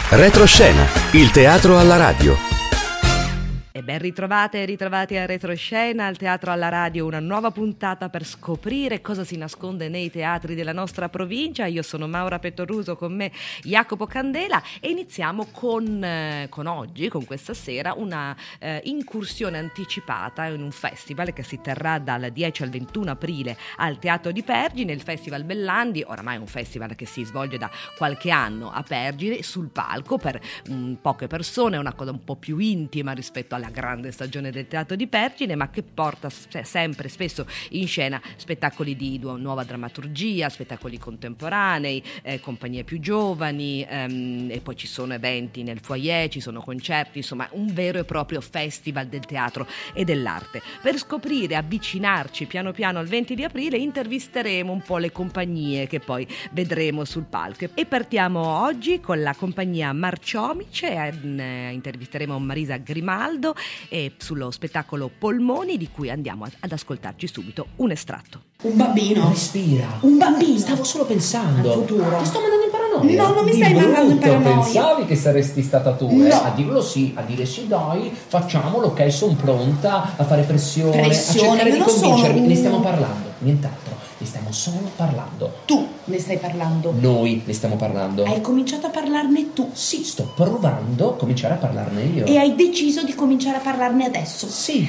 Retroscena, il teatro alla radio. E ben ritrovate e ritrovati a Retroscena, al teatro alla radio, una nuova puntata per scoprire cosa si nasconde nei teatri della nostra provincia. Io sono Maura Pettoruso, con me Jacopo Candela, e iniziamo con oggi, con questa sera, una incursione anticipata in un festival che si terrà dal 10 al 21 aprile al Teatro di Pergine, il Festival Bellandi. Oramai è un festival che si svolge da qualche anno a Pergine, sul palco per poche persone, è una cosa un po' più intima rispetto alla grande stagione del Teatro di Pergine, ma che porta sempre, spesso in scena spettacoli di nuova drammaturgia, spettacoli contemporanei, compagnie più giovani, e poi ci sono eventi nel foyer, ci sono concerti, insomma un vero e proprio festival del teatro e dell'arte. Per scoprire, avvicinarci piano piano al 20 di aprile, intervisteremo un po' le compagnie che poi vedremo sul palco. E partiamo oggi con la compagnia Marciomice, intervisteremo Marisa Grimaldo e sullo spettacolo Polmoni, di cui andiamo ad ascoltarci subito un estratto. Un bambino. Respira. Un bambino. Stavo solo pensando. Al futuro. Ti sto mandando in paranoia. No, non mi stai mandando in paranoia. Pensavi che saresti stata tu, No. A dirlo sì, a dire sì dai, facciamolo, ok, sono pronta a fare pressione, a cercare di convincermi. Ne stiamo parlando, nient'altro. Ne stiamo solo parlando. Tu ne stai parlando. Noi ne stiamo parlando. Hai cominciato a parlarne tu. Sì, sto provando a cominciare a parlarne io. E hai deciso di cominciare a parlarne adesso. Sì.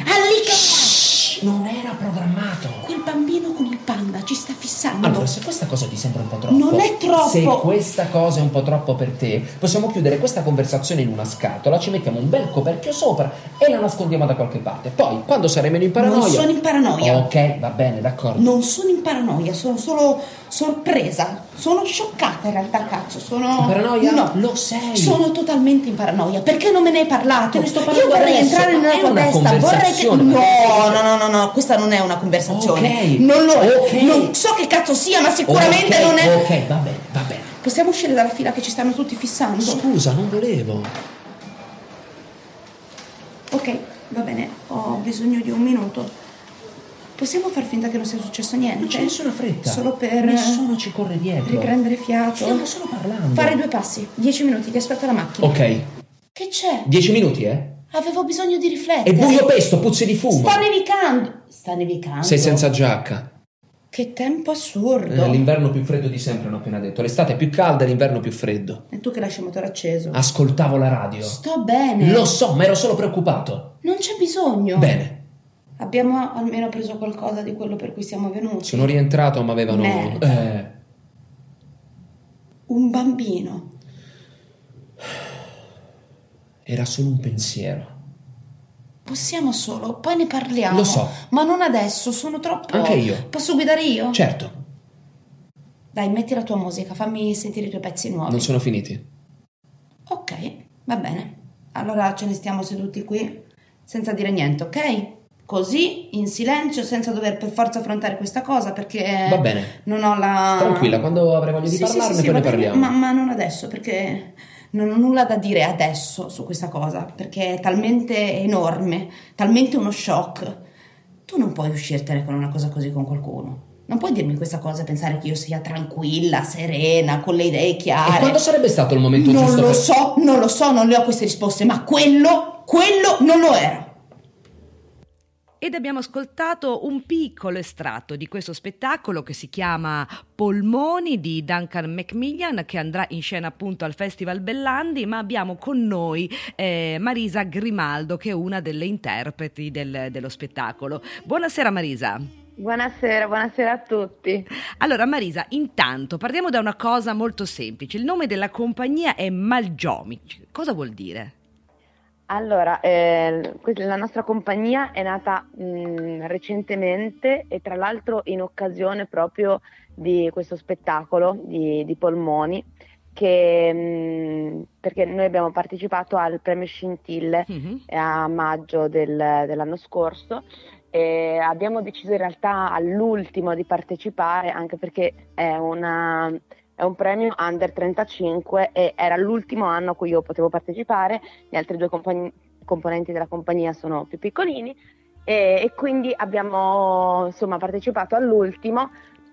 Non era programmato. Quel bambino con il panda ci sta fissando. Allora, se questa cosa ti sembra un po' troppo, Non è troppo. Se questa cosa è un po' troppo per te, possiamo chiudere questa conversazione in una scatola, ci mettiamo un bel coperchio sopra e la nascondiamo da qualche parte. Poi, quando sarai meno in paranoia... Non sono in paranoia. Ok, va bene, d'accordo. Non sono in paranoia, sono solo sorpresa. Sono scioccata in realtà, cazzo. Sono... In paranoia? No. Lo sei. Sono totalmente in paranoia. Perché non me ne hai parlato? Te ne sto parlando Io vorrei adesso, entrare ma nella è tua una testa. Vorrei che... conversazione. No, questa non è una conversazione. Ok. Non lo è. Ok. Non so che cazzo sia, ma sicuramente non è. Ok, va bene. Possiamo uscire dalla fila che ci stanno tutti fissando? Scusa, non volevo. Ok, va bene, ho bisogno di un minuto. Possiamo far finta che non sia successo niente? Non c'è nessuna fretta. Solo per... Nessuno ci corre dietro. riprendere fiato. Stiamo solo parlando. Fare 2 passi, 10 minuti, ti aspetto alla macchina. Ok. Che c'è? 10 minuti, Avevo bisogno di È riflettere. buio pesto, puzzi di fumo. Sta nevicando. Sta nevicando? Sei senza giacca. Che tempo assurdo. L'inverno più freddo di sempre, hanno appena detto. L'estate è più calda e l'inverno più freddo. E tu che lasci il motore acceso? Ascoltavo la radio. Sto bene. Lo so, ma ero solo preoccupato. Non c'è bisogno. Bene. Abbiamo almeno preso qualcosa di quello per cui siamo venuti. Sono rientrato, ma avevano... Merda. Un bambino. Era solo un pensiero. Possiamo solo, poi ne parliamo. Lo so. Ma non adesso, sono troppo... Anche io. Posso guidare io? Certo, Dai, metti la tua musica, fammi sentire i tuoi pezzi nuovi. non sono finiti. Ok, va bene. Allora ce ne stiamo seduti qui, senza dire niente, ok? Così, in silenzio, senza dover per forza affrontare questa cosa, perché... Va bene. Non ho la... Tranquilla, quando avrai voglia di parlarne, poi ne va bene, parliamo. ma non adesso, perché non ho nulla da dire adesso su questa cosa, perché è talmente enorme, talmente uno shock. Tu non puoi uscirtene con una cosa così con qualcuno. Non puoi dirmi questa cosa e pensare che io sia tranquilla, serena, con le idee chiare. E quando sarebbe stato il momento Non giusto lo per... so, non le ho queste risposte, ma quello non lo era. Ed abbiamo ascoltato un piccolo estratto di questo spettacolo che si chiama Polmoni di Duncan Macmillan, che andrà in scena appunto al Festival Bellandi, ma abbiamo con noi Marisa Grimaldo, che è una delle interpreti dello spettacolo. Buonasera Marisa. Buonasera a tutti. Allora Marisa, intanto partiamo da una cosa molto semplice. Il nome della compagnia è Marciomice. Cosa vuol dire? Allora, la nostra compagnia è nata recentemente e tra l'altro in occasione proprio di questo spettacolo di Polmoni, perché noi abbiamo partecipato al premio Scintille a maggio dell'anno scorso e abbiamo deciso in realtà all'ultimo di partecipare, anche perché è un premio under 35 e era l'ultimo anno a cui io potevo partecipare, gli altri 2 componenti della compagnia sono più piccolini e quindi abbiamo insomma partecipato all'ultimo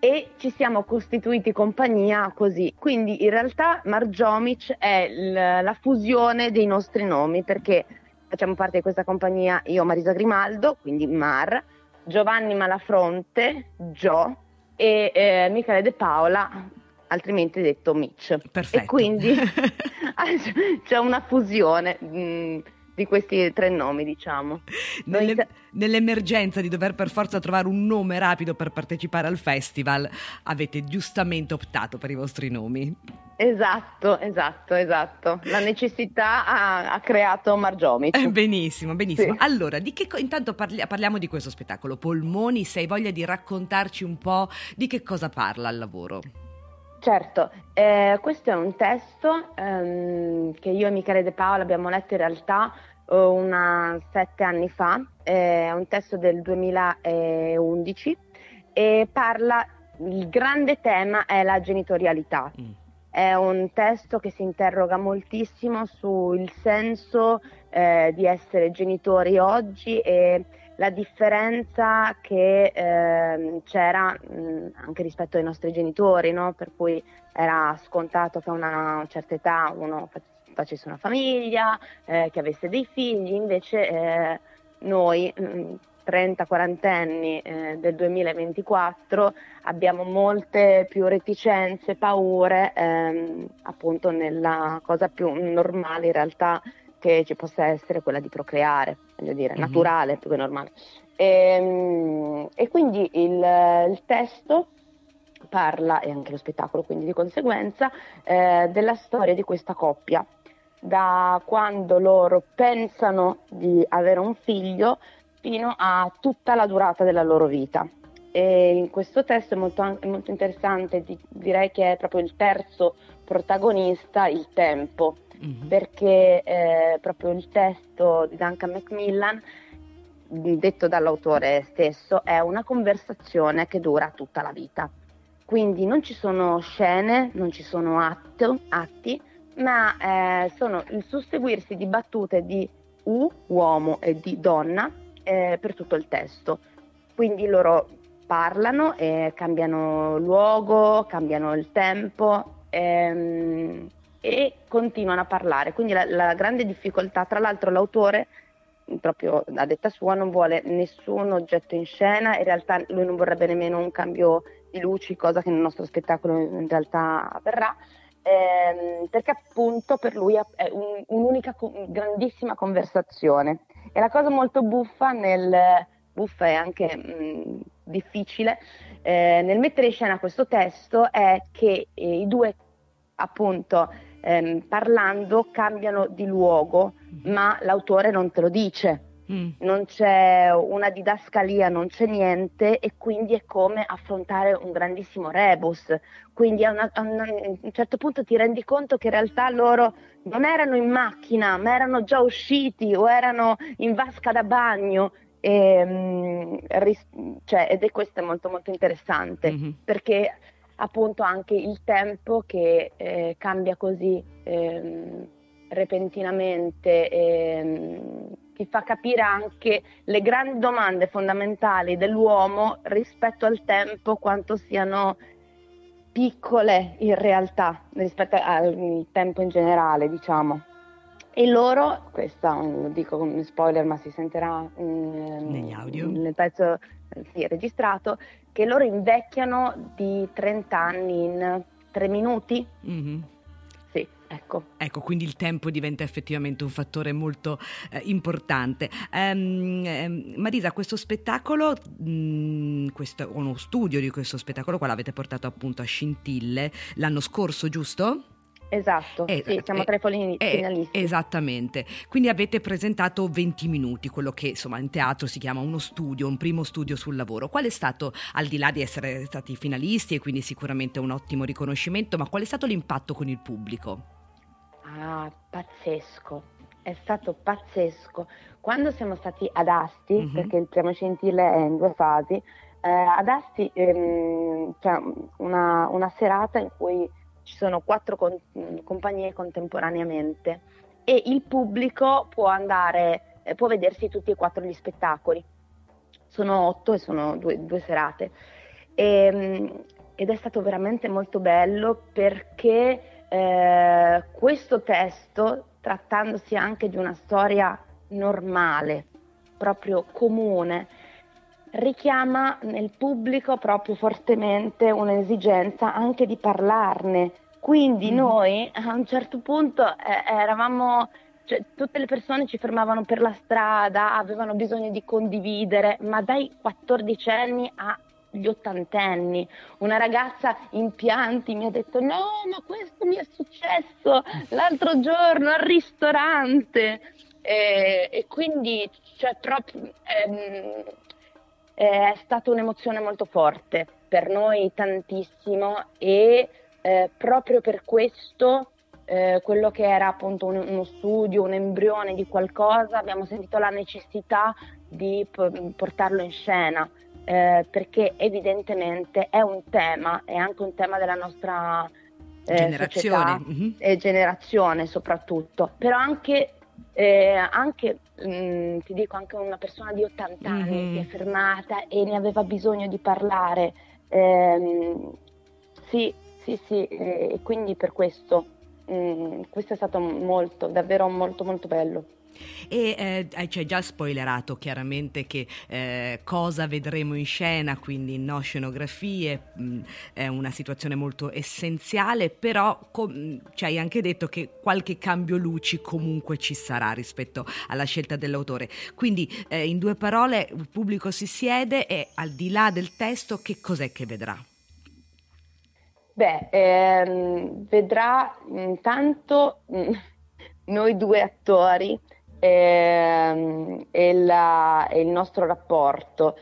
e ci siamo costituiti compagnia così. Quindi in realtà Marjomic è la fusione dei nostri nomi, perché facciamo parte di questa compagnia io, Marisa Grimaldo, quindi Mar, Giovanni Malafronte, Gio, e Michele De Paola, altrimenti detto Mitch. Perfetto. E quindi c'è una fusione di questi 3 nomi, diciamo. Nell'emergenza di dover per forza trovare un nome rapido per partecipare al festival, avete giustamente optato per i vostri nomi. Esatto. La necessità ha creato Marjomic. Benissimo. Sì. Allora, intanto parliamo di questo spettacolo. Polmoni, se hai voglia di raccontarci un po' di che cosa parla il lavoro? Certo, questo è un testo che io e Michele De Paola abbiamo letto in realtà 7 anni fa, è un testo del 2011 e il grande tema è la genitorialità. È un testo che si interroga moltissimo sul senso di essere genitori oggi e la differenza che c'era anche rispetto ai nostri genitori, no? Per cui era scontato che a una certa età uno facesse una famiglia, che avesse dei figli, invece noi 30-40 anni del 2024 abbiamo molte più reticenze, paure, appunto nella cosa più normale in realtà che ci possa essere, quella di procreare, voglio dire, naturale più che normale. E quindi il testo parla, e anche lo spettacolo quindi di conseguenza, della storia di questa coppia, da quando loro pensano di avere un figlio fino a tutta la durata della loro vita. E in questo testo è molto interessante, direi che è proprio il terzo protagonista, il tempo, perché proprio il testo di Duncan Macmillan, detto dall'autore stesso, è una conversazione che dura tutta la vita. Quindi non ci sono scene, non ci sono atti, ma sono il susseguirsi di battute di uomo e di donna per tutto il testo. Quindi loro parlano e cambiano luogo, cambiano il tempo e continuano a parlare. Quindi la grande difficoltà, tra l'altro l'autore, proprio a detta sua, non vuole nessun oggetto in scena, in realtà lui non vorrebbe nemmeno un cambio di luci, cosa che nel nostro spettacolo in realtà avverrà, perché appunto per lui è un'unica grandissima conversazione. E la cosa molto buffa e anche difficile nel mettere in scena questo testo è che i due appunto parlando cambiano di luogo, ma l'autore non te lo dice, non c'è una didascalia, non c'è niente, e quindi è come affrontare un grandissimo rebus. Quindi a un certo punto ti rendi conto che in realtà loro non erano in macchina, ma erano già usciti o erano in vasca da bagno. Ed è questo è molto molto interessante, perché appunto anche il tempo che cambia così repentinamente ti fa capire anche le grandi domande fondamentali dell'uomo rispetto al tempo, quanto siano piccole in realtà rispetto al tempo in generale, diciamo. E loro, questa lo dico come spoiler, ma si sentirà negli audio, nel pezzo registrato, che loro invecchiano di 30 anni in 3 minuti. Sì, ecco. Ecco, quindi il tempo diventa effettivamente un fattore molto importante. Marisa, questo spettacolo, uno studio di questo spettacolo qua l'avete portato appunto a Scintille l'anno scorso, giusto? Esatto, sì, siamo tra i finalisti. Esattamente, quindi avete presentato 20 minuti, quello che insomma in teatro si chiama uno studio, un primo studio sul lavoro. Qual è stato, al di là di essere stati finalisti e quindi sicuramente un ottimo riconoscimento, ma qual è stato l'impatto con il pubblico? Pazzesco, è stato pazzesco. Quando siamo stati ad Asti, perché il Premio Scintille è in 2 fasi, ad Asti c'è una serata in cui ci sono 4 compagnie contemporaneamente e il pubblico può vedersi tutti e 4 gli spettacoli. Sono 8 e sono due serate. E ed è stato veramente molto bello perché questo testo, trattandosi anche di una storia normale, proprio comune, richiama nel pubblico proprio fortemente un'esigenza anche di parlarne. Quindi noi a un certo punto eravamo, cioè, tutte le persone ci fermavano per la strada, avevano bisogno di condividere, ma dai 14 anni agli 80 anni. Una ragazza in pianti mi ha detto: no, ma questo mi è successo l'altro giorno al ristorante. E quindi, cioè, proprio è stata un'emozione molto forte per noi, tantissimo, e proprio per questo quello che era appunto uno studio, un embrione di qualcosa, abbiamo sentito la necessità di portarlo in scena, perché evidentemente è un tema, è anche un tema della nostra generazione società e generazione soprattutto, però anche ti dico, anche una persona di 80 anni si è fermata e ne aveva bisogno di parlare. Sì, e quindi per questo questo è stato davvero molto molto bello. E ci hai già spoilerato chiaramente che cosa vedremo in scena, quindi no scenografie, è una situazione molto essenziale, però ci hai anche detto che qualche cambio luci comunque ci sarà rispetto alla scelta dell'autore. Quindi in 2 parole, il pubblico si siede e al di là del testo che cos'è che vedrà? Vedrà intanto noi 2 attori e il nostro rapporto.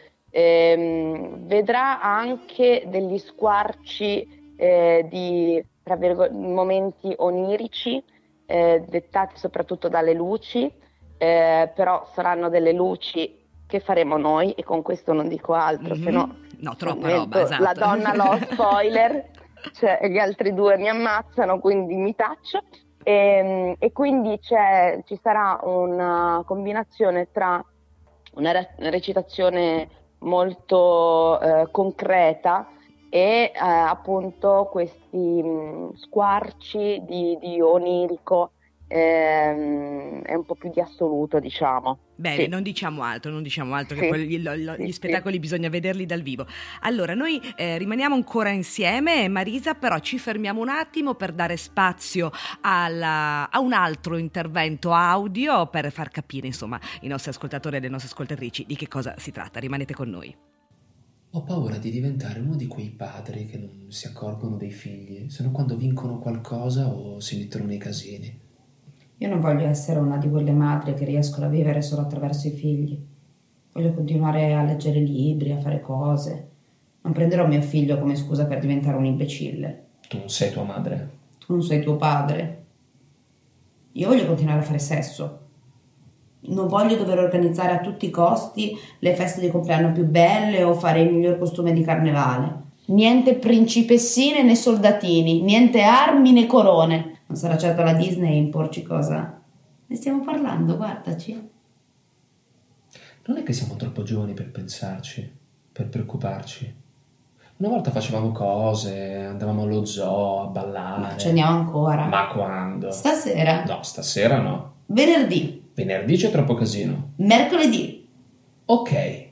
Vedrà anche degli squarci di momenti onirici, dettati soprattutto dalle luci, però saranno delle luci che faremo noi, e con questo non dico altro, se no troppa roba, esatto. La donna lo spoiler, cioè gli altri 2 mi ammazzano, quindi mi taccio. E quindi ci sarà una combinazione tra una recitazione molto concreta e appunto questi squarci di onirico, è un po' più di assoluto, diciamo. Bene, sì. non diciamo altro, Sì. che poi gli spettacoli bisogna vederli dal vivo. Allora, noi rimaniamo ancora insieme, Marisa, però ci fermiamo un attimo per dare spazio a un altro intervento audio per far capire, insomma, i nostri ascoltatori e le nostre ascoltatrici di che cosa si tratta. Rimanete con noi. Ho paura di diventare uno di quei padri che non si accorgono dei figli, se no quando vincono qualcosa o si mettono nei casini. Io non voglio essere una di quelle madri che riescono a vivere solo attraverso i figli. Voglio continuare a leggere libri, a fare cose. Non prenderò mio figlio come scusa per diventare un imbecille. Tu non sei tua madre. Tu non sei tuo padre. Io voglio continuare a fare sesso. Non voglio dover organizzare a tutti i costi le feste di compleanno più belle o fare il miglior costume di carnevale. Niente principessine né soldatini, niente armi né corone. Non sarà certo la Disney a imporci cosa. Ne stiamo parlando, guardaci. Non è che siamo troppo giovani per pensarci, per preoccuparci. Una volta facevamo cose, andavamo allo zoo a ballare. Ma ci andiamo ancora. Ma quando? Stasera? No, stasera no. Venerdì. Venerdì c'è troppo casino. Mercoledì. Ok.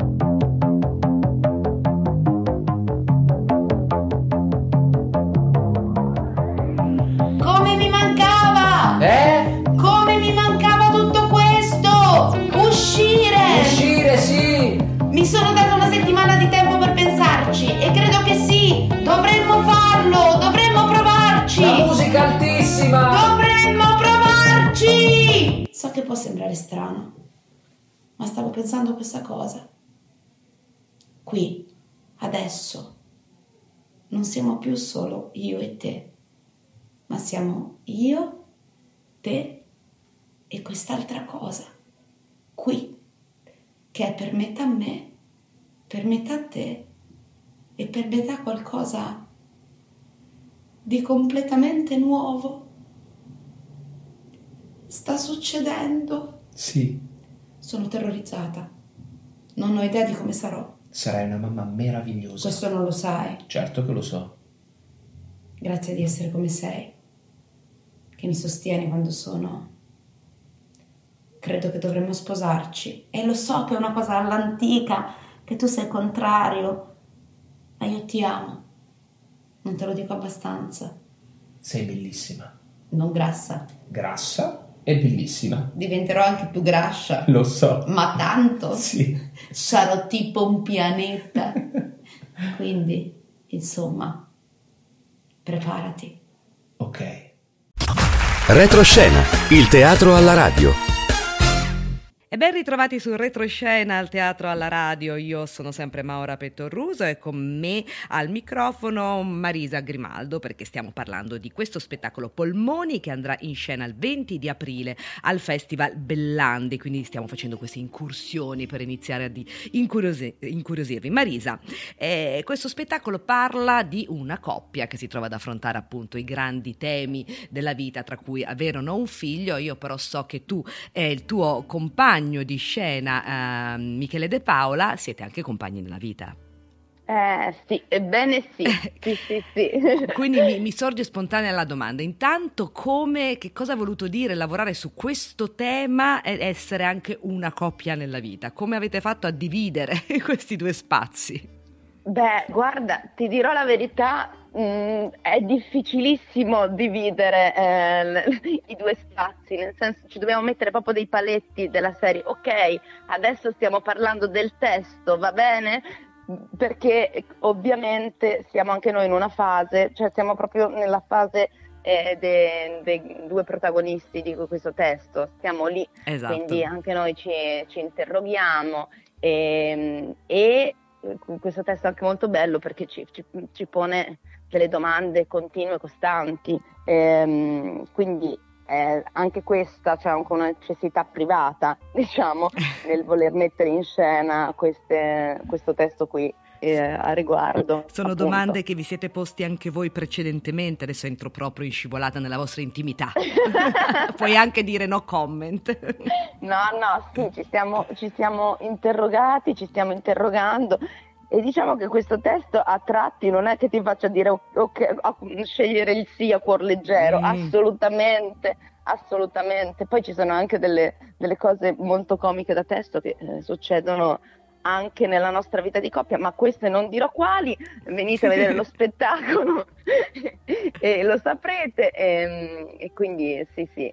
Come mi mancava! Come mi mancava tutto questo! Uscire! Uscire, sì! Mi sono data una settimana di tempo per pensarci e credo che sì, dovremmo farlo, dovremmo provarci! La musica altissima! Dovremmo provarci! So che può sembrare strano, ma stavo pensando a questa cosa. Qui, adesso, non siamo più solo io e te, ma siamo io, te e quest'altra cosa, qui, che è per metà me, per metà te e per metà qualcosa di completamente nuovo. Sta succedendo. Sì. Sono terrorizzata. Non ho idea di come sarò. Sarai una mamma meravigliosa. Questo non lo sai. Certo che lo so. Grazie di essere come sei, che mi sostieni quando sono. Credo che dovremmo sposarci. E lo so che è una cosa all'antica, che tu sei contrario, ma io ti amo. Non te lo dico abbastanza. Sei bellissima. Non grassa. Grassa e bellissima. Diventerò anche più grassa. Lo so. Ma tanto? Sì. Sarò tipo un pianeta. Quindi, insomma, preparati. Ok. Retroscena, il teatro alla radio. E ben ritrovati su Retroscena al teatro alla radio. Io sono sempre Maura Pettoruso e con me al microfono Marisa Grimaldo, perché stiamo parlando di questo spettacolo Polmoni che andrà in scena il 20 di aprile al Festival Bellandi, quindi stiamo facendo queste incursioni per iniziare a incuriosirvi. Marisa, questo spettacolo parla di una coppia che si trova ad affrontare appunto i grandi temi della vita, tra cui avere o no un figlio. Io però so che tu e il tuo compagno di scena Michele De Paola siete anche compagni nella vita. Sì, ebbene sì. Sì. Quindi mi sorge spontanea la domanda. Intanto, che cosa ha voluto dire lavorare su questo tema e essere anche una coppia nella vita? Come avete fatto a dividere questi due spazi? Beh, guarda, ti dirò la verità, è difficilissimo dividere i due spazi, nel senso ci dobbiamo mettere proprio dei paletti della serie. Ok, adesso stiamo parlando del testo, va bene? Perché ovviamente siamo anche noi in una fase, cioè siamo proprio nella fase dei due protagonisti di questo testo, stiamo lì, esatto. Quindi anche noi ci interroghiamo e questo testo è anche molto bello perché ci pone delle domande continue e costanti, quindi anche questa c'è anche una necessità privata, diciamo, nel voler mettere in scena questo testo qui a riguardo. Sono appunto. Domande che vi siete posti anche voi precedentemente, adesso entro proprio in scivolata nella vostra intimità. Puoi anche dire no comment. No, sì, ci siamo interrogati, ci stiamo interrogando e diciamo che questo testo a tratti non è che ti faccia dire ok, scegliere il sì a cuor leggero, assolutamente. Poi ci sono anche delle cose molto comiche da testo che succedono anche nella nostra vita di coppia, ma queste non dirò quali, venite a vedere lo spettacolo e lo saprete, e quindi sì,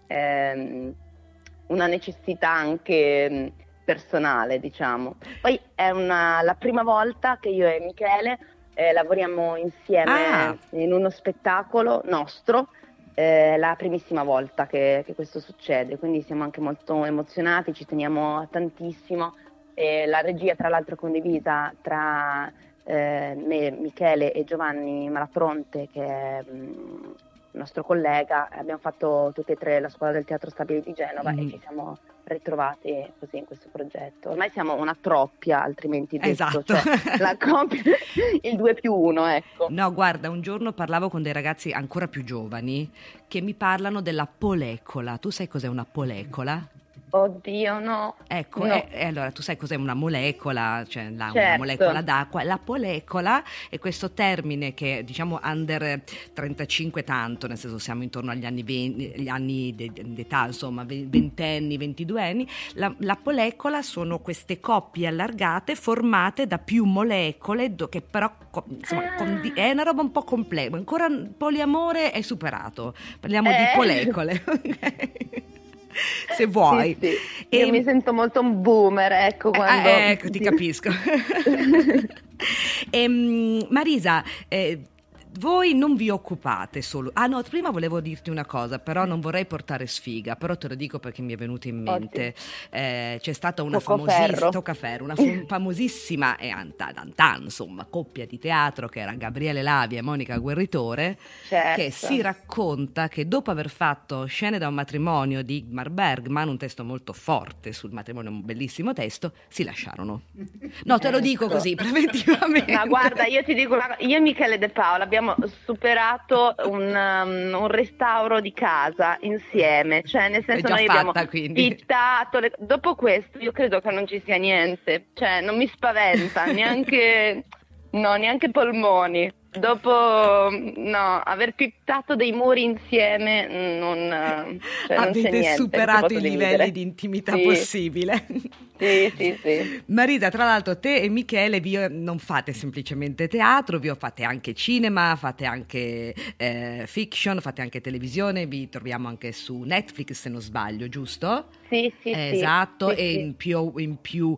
una necessità anche personale, diciamo. Poi è la prima volta che io e Michele lavoriamo insieme in uno spettacolo nostro, la primissima volta che questo succede, quindi siamo anche molto emozionati, ci teniamo tantissimo. La regia tra l'altro è condivisa tra me, Michele e Giovanni Malafronte, che è il nostro collega. Abbiamo fatto tutte e tre la scuola del Teatro Stabile di Genova e ci siamo ritrovati così in questo progetto. Ormai siamo una troppia, altrimenti detto, esatto. Cioè, la coppia, il 2+1, ecco. No, guarda, un giorno parlavo con dei ragazzi ancora più giovani che mi parlano della polecola. Tu sai cos'è una polecola? Oddio, no. Ecco, no. E allora tu sai cos'è una molecola, cioè una Certo. molecola d'acqua. La polecola è questo termine che diciamo under 35 tanto, nel senso siamo intorno agli anni 20, gli anni d'età, insomma, ventenni, 22enni. La polecola sono queste coppie allargate formate da più molecole che però insomma, è una roba un po' complessa. Ancora poliamore è superato. Parliamo di polecole. Se vuoi. Sì. Io mi sento molto un boomer, ecco, quando... ecco, ti capisco. Marisa, voi non vi occupate solo... no, prima volevo dirti una cosa, però non vorrei portare sfiga, però te lo dico perché mi è venuto in mente. C'è stata una famosissima e insomma, coppia di teatro che era Gabriele Lavia e Monica Guerritore, certo. Che si racconta che dopo aver fatto Scene da un matrimonio di Ingmar Bergman, un testo molto forte sul matrimonio, un bellissimo testo, si lasciarono. No, te lo dico così, preventivamente. Ma guarda, io ti dico, io e Michele De Paola abbiamo abbiamo superato un restauro di casa insieme, cioè nel senso noi abbiamo pittato, dopo questo io credo che non ci sia niente, cioè non mi spaventa neanche polmoni. Dopo aver pittato dei muri insieme non c'è niente, superato i livelli di intimità possibile. Sì. Marisa, tra l'altro te e Michele non fate semplicemente teatro, vi fate anche cinema, fate anche fiction, fate anche televisione, vi troviamo anche su Netflix se non sbaglio, giusto? Sì. Esatto, sì, e in più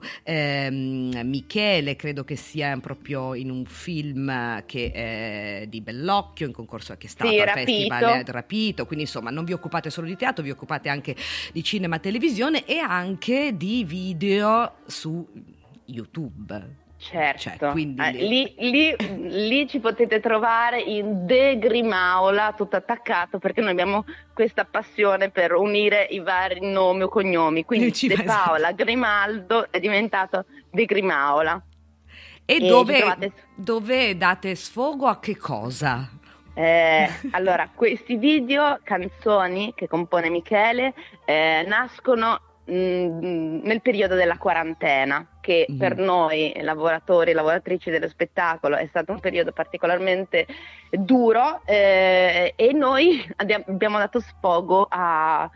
Michele credo che sia proprio in un film che di Bellocchio, in concorso che è stato al Festival Rapito, quindi insomma non vi occupate solo di teatro, vi occupate anche di cinema, televisione e anche di video su YouTube. Certo, quindi lì ci potete trovare in De Grimaola, tutto attaccato, perché noi abbiamo questa passione per unire i vari nomi o cognomi, quindi De Paola Grimaldo è diventato De Grimaola. E dove date sfogo a che cosa? Allora, questi video, canzoni che compone Michele, nascono nel periodo della quarantena, che per noi lavoratori e lavoratrici dello spettacolo è stato un periodo particolarmente duro, e noi abbiamo dato sfogo a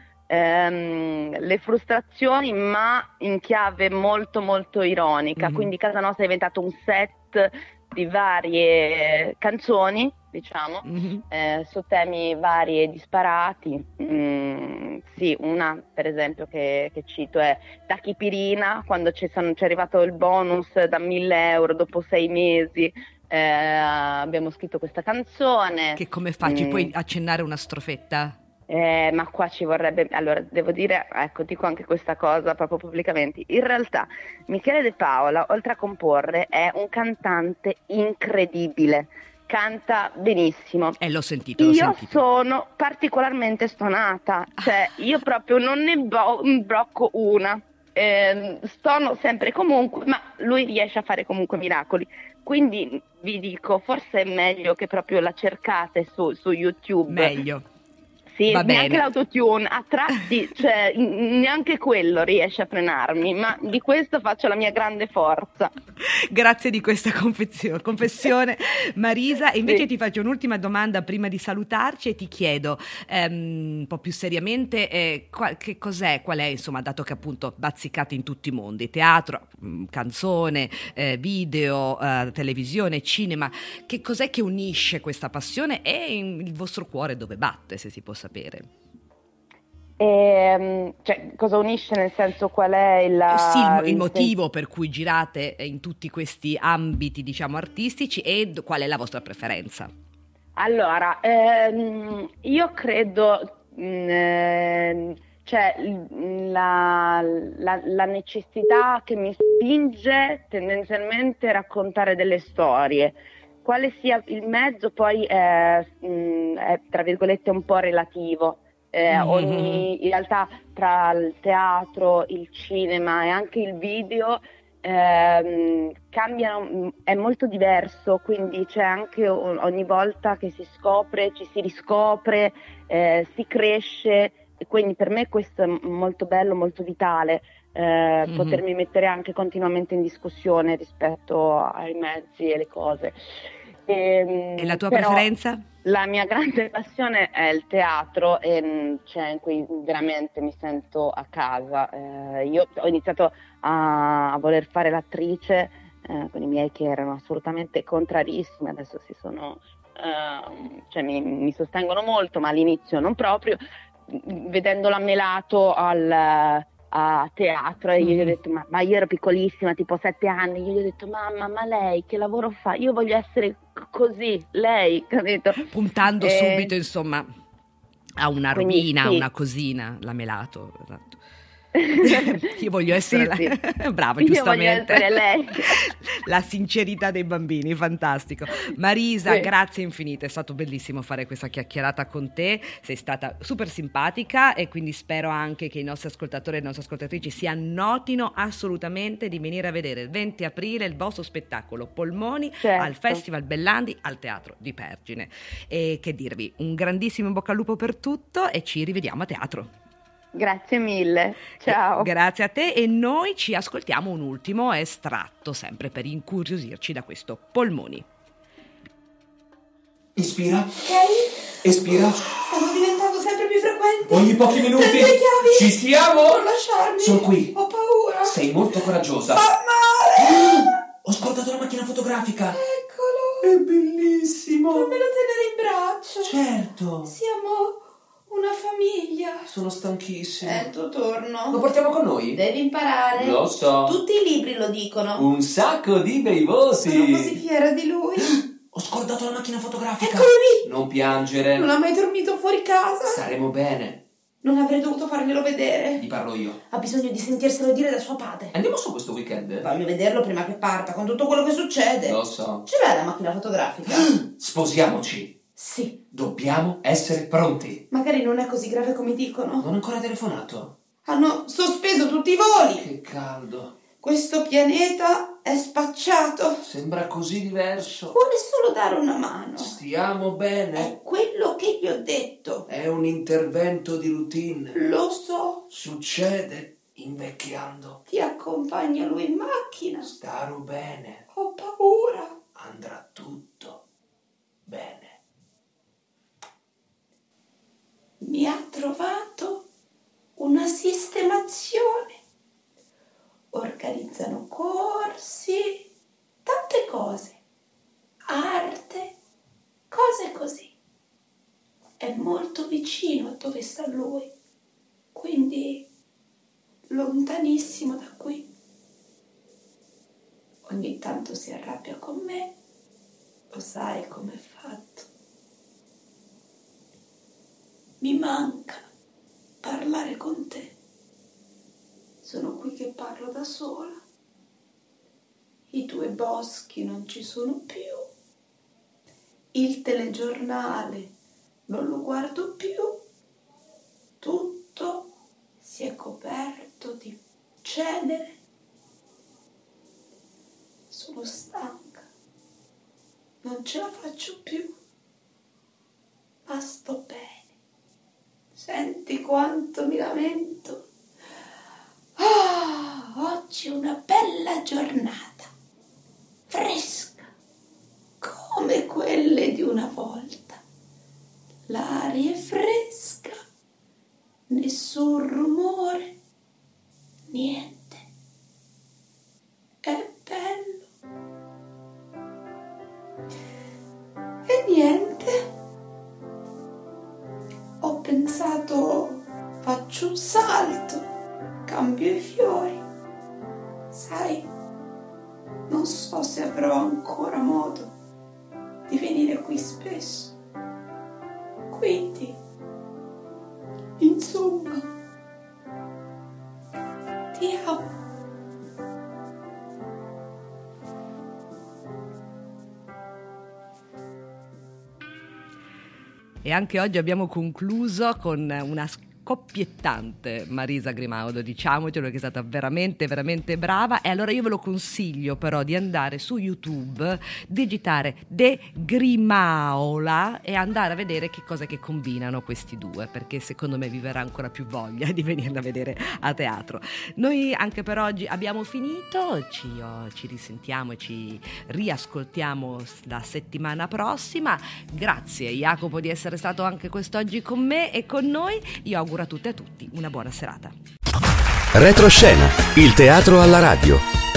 le frustrazioni, ma in chiave molto molto ironica. Quindi Casa Nostra è diventato un set di varie canzoni, diciamo, su temi vari e disparati. Sì, una per esempio che cito è Tachipirina, quando c'è arrivato il bonus da 1.000 euro dopo 6 mesi. Abbiamo scritto questa canzone. Che come fa? Ci puoi accennare una strofetta? Ma qua ci vorrebbe, allora devo dire, ecco, dico anche questa cosa proprio pubblicamente. In realtà Michele De Paola, oltre a comporre, è un cantante incredibile, canta benissimo. L'ho sentito. Io sono particolarmente stonata, cioè io proprio non ne brocco una. Stono sempre e comunque, ma lui riesce a fare comunque miracoli. Quindi vi dico, forse è meglio che proprio la cercate su YouTube. Meglio. Sì, neanche l'autotune, a tratti, cioè neanche quello riesce a frenarmi, ma di questo faccio la mia grande forza. Grazie di questa confessione, Marisa. E invece ti faccio un'ultima domanda prima di salutarci e ti chiedo un po' più seriamente che cos'è, qual è, insomma, dato che appunto bazzicate in tutti i mondi, teatro, canzone, video, televisione, cinema, che cos'è che unisce questa passione e il vostro cuore dove batte, se si può sapere? Cioè, cosa unisce, nel senso, qual è il motivo per cui girate in tutti questi ambiti, diciamo, artistici, e qual è la vostra preferenza? Allora, io credo cioè la necessità che mi spinge tendenzialmente a raccontare delle storie. Quale sia il mezzo poi è tra virgolette un po' relativo. In realtà tra il teatro, il cinema e anche il video cambiano, è molto diverso, quindi c'è anche ogni volta che si scopre, ci si riscopre, si cresce, e quindi per me questo è molto bello, molto vitale. Potermi mettere anche continuamente in discussione rispetto ai mezzi e le cose. E la tua preferenza? La mia grande passione è il teatro, e cioè, in cui veramente mi sento a casa. Io ho iniziato a voler fare l'attrice con i miei che erano assolutamente contrarissimi, adesso si sono cioè mi sostengono molto, ma all'inizio non proprio. Vedendo l'ammelato a teatro, e io gli ho detto ma io ero piccolissima, tipo 7 anni, io gli ho detto mamma, ma lei che lavoro fa? Io voglio essere così, lei, capito? Puntando subito, insomma, a una robina, a una cosina, l'ammelato, esatto. Io voglio essere sì. Bravo, giustamente. Io voglio essere lei. La sincerità dei bambini, fantastico. Marisa, Sì. grazie infinite, è stato bellissimo fare questa chiacchierata con te, sei stata super simpatica e quindi spero anche che i nostri ascoltatori e le nostre ascoltatrici si annotino assolutamente di venire a vedere il 20 aprile il vostro spettacolo Polmoni, certo, al Festival Bellandi al Teatro di Pergine. E che dirvi, un grandissimo in bocca al lupo per tutto e ci rivediamo a teatro. Grazie mille, ciao. Grazie a te e noi ci ascoltiamo un ultimo estratto, sempre per incuriosirci da questo Polmoni. Inspira. Ok. Espira. Stanno diventando sempre più frequenti. Ogni pochi minuti. Prendi le chiavi. Ci siamo? Non lasciarmi. Sono qui. Ho paura. Sei molto coraggiosa. Fa male. Ho scordato la macchina fotografica. Eccolo. È bellissimo. Fammelo tenere in braccio. Certo. Siamo una famiglia. Sono stanchissimo. È il tuo turno. Lo portiamo con noi? Devi imparare. Lo so. Tutti i libri lo dicono. Un sacco di bei voti. Sono così fiera di lui. Ho scordato la macchina fotografica. Eccolo lì. Non piangere. Non ha mai dormito fuori casa. Staremo bene. Non avrei dovuto farglielo vedere. Gli parlo io. Ha bisogno di sentirselo dire da suo padre. Andiamo su questo weekend? Voglio vederlo prima che parta, con tutto quello che succede. Lo so. Ce l'hai la macchina fotografica? Sposiamoci. Sì. Dobbiamo essere pronti. Magari non è così grave come dicono. Non ho ancora telefonato. Hanno sospeso tutti i voli. Che caldo. Questo pianeta è spacciato. Sembra così diverso. Vuole solo dare una mano. Stiamo bene. È quello che gli ho detto. È un intervento di routine. Lo so. Succede invecchiando. Ti accompagno lui in macchina. Starò bene. Ho paura. Andrà tutto bene. Mi ha trovato una sistemazione. Organizzano corsi, tante cose, arte, cose così. È molto vicino a dove sta lui, quindi lontanissimo da qui. Ogni tanto si arrabbia con me, lo sai com'è fatto. Mi manca parlare con te. Sono qui che parlo da sola. I tuoi boschi non ci sono più. Il telegiornale non lo guardo più. Tutto si è coperto di cenere. Sono stanca. Non ce la faccio più. Ma sto bene. Senti quanto mi lamento. Oggi è una bella giornata, fresca, come quelle di una volta. L'aria è fresca, nessun rumore, niente. È bello. E niente. Ho pensato, faccio un salto. Cambio i fiori. Sai, non so se avrò ancora modo di venire qui spesso. Quindi, insomma, ti amo. E anche oggi abbiamo concluso con una scoppiettante Marisa Grimaudo, diciamocelo, che è stata veramente veramente brava. E allora io ve lo consiglio però di andare su YouTube, digitare De Grimaola e andare a vedere che cosa che combinano questi due, perché secondo me vi verrà ancora più voglia di venirla a vedere a teatro. Noi anche per oggi abbiamo finito, ci risentiamo e ci riascoltiamo la settimana prossima. Grazie Jacopo di essere stato anche quest'oggi con me e con noi. Io auguro a tutte e a tutti una buona serata. Retroscena, il teatro alla radio.